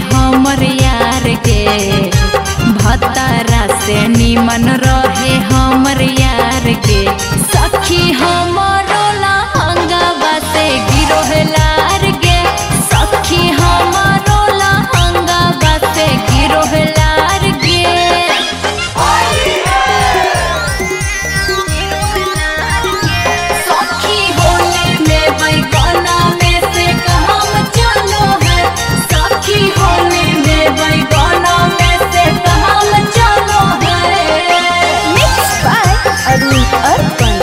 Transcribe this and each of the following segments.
हमर यार के, भतारा से निमन रहे हमर यार के। सखी हमरो लहंगावा से गिरोहे लार के, सखी हमरो लहंगावा से गिरोहे लार के। सखी होली में बैगना में से काम चलो है, सखी होली में बैगना में से काम चलो है। Mixed by Arun Arpan.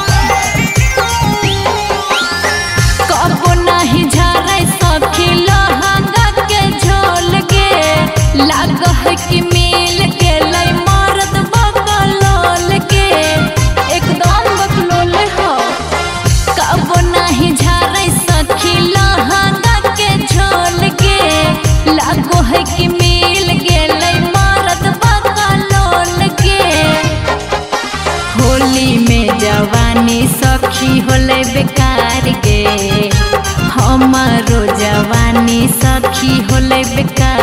कबो नाही झारै सखी लहंगा के झोल गे, लाग है कि मिल गेलै मर्द बकलोल के, एकदम बकलोल हो। कबो नाही झारै सखी लहंगा के झोल गे, लागो है कि मिल गेलै मर्द बकलोल के। होली में जवानी सखी होले बेकार गे, हमारो जवानी सखी होले बेकार।